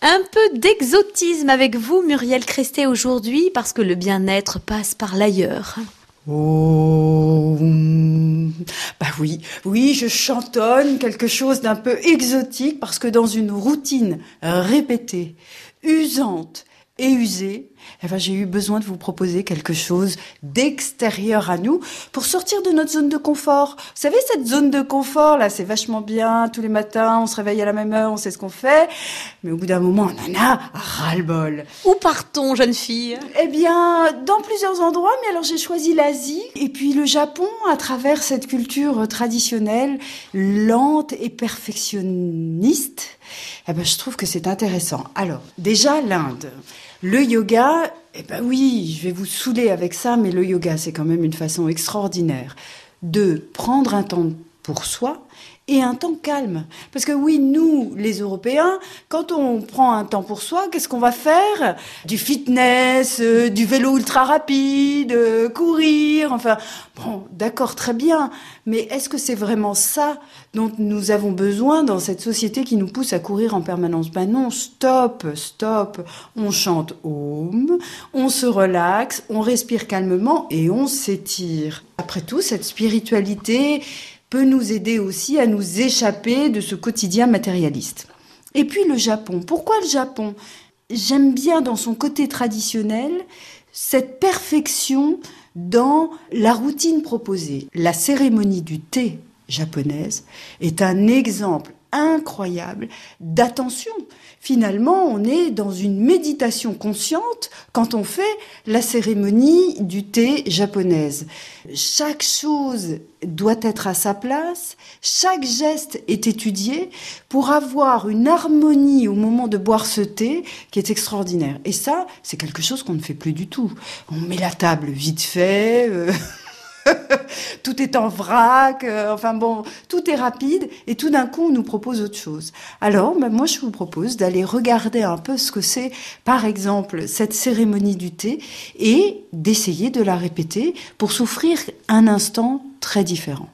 Un peu d'exotisme avec vous, Muriel Crestet, aujourd'hui, parce que le bien-être passe par l'ailleurs. Oh, bah oui, je chantonne quelque chose d'un peu exotique parce que dans une routine répétée, usante et usée, j'ai eu besoin de vous proposer quelque chose d'extérieur à nous pour sortir de notre zone de confort. Vous savez, cette zone de confort, là, c'est vachement bien. Tous les matins, on se réveille à la même heure, on sait ce qu'on fait. Mais au bout d'un moment, on en a ras-le-bol. Où part-on, jeune fille ? Eh bien, dans plusieurs endroits, mais alors j'ai choisi l'Asie et puis le Japon à travers cette culture traditionnelle, lente et perfectionniste. Je trouve que c'est intéressant. Alors, déjà, l'Inde. Le yoga, oui, je vais vous saouler avec ça, mais le yoga, c'est quand même une façon extraordinaire de prendre un temps pour soi et un temps calme. Parce que oui, nous, les Européens, quand on prend un temps pour soi, qu'est-ce qu'on va faire ? Du fitness, du vélo ultra rapide, courir, enfin, bon, d'accord, très bien. Mais est-ce que c'est vraiment ça dont nous avons besoin dans cette société qui nous pousse à courir en permanence ? Ben non, stop. On chante Om, on se relaxe, on respire calmement et on s'étire. Après tout, cette spiritualité peut nous aider aussi à nous échapper de ce quotidien matérialiste. Et puis le Japon. Pourquoi le Japon ? J'aime bien dans son côté traditionnel cette perfection dans la routine proposée. La cérémonie du thé japonaise est un exemple incroyable d'attention. Finalement, on est dans une méditation consciente quand on fait la cérémonie du thé japonaise. Chaque chose doit être à sa place, chaque geste est étudié pour avoir une harmonie au moment de boire ce thé qui est extraordinaire. Et ça, c'est quelque chose qu'on ne fait plus du tout. On met la table vite fait... tout est en vrac, tout est rapide et tout d'un coup on nous propose autre chose. Alors moi je vous propose d'aller regarder un peu ce que c'est par exemple cette cérémonie du thé et d'essayer de la répéter pour s'offrir un instant très différent.